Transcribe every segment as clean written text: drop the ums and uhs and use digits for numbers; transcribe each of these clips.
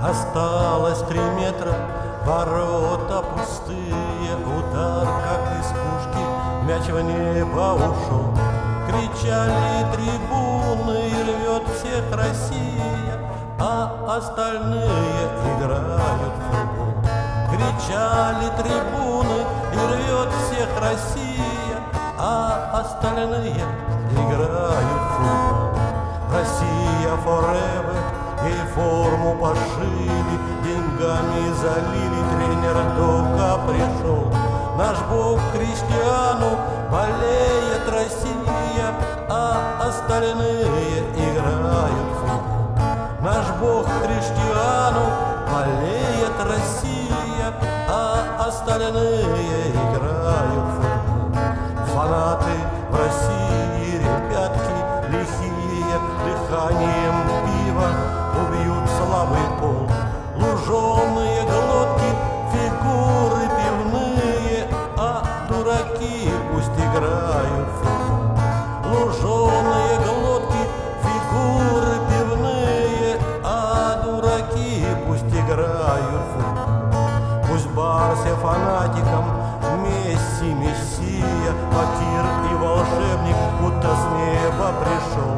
Осталось 3 метра, ворота пустые, удар, как из пушки, мяч в небо ушел. Кричали трибуны, и рвет всех Россия, а остальные играют в футбол. Кричали трибуны, и рвет всех Россия, а остальные играют в футбол. Россия forever, ей форму пошили, деньгами залили, тренер только пришел. Наш Бог Криштиану, болеет Россия, а остальные играют в футбол. Наш Бог Криштиану, болеет Россия, а остальные играют в футбол. Фанаты в России, ребятки лихие, дыханием пива убьют слабый пол. Луженые глотки, фигуры пивные, а дураки пусть играют в футбол. Луженые глотки, фигуры пивные, а дураки пусть играют в футбол. Пусть Барсе фанатикам, Месси, Мессия, Факир и волшебник будто с неба пришел.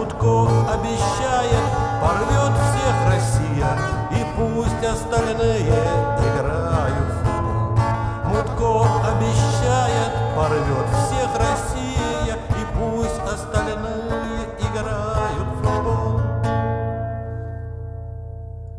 Мутко обещает, порвет всех Россия, и пусть остальные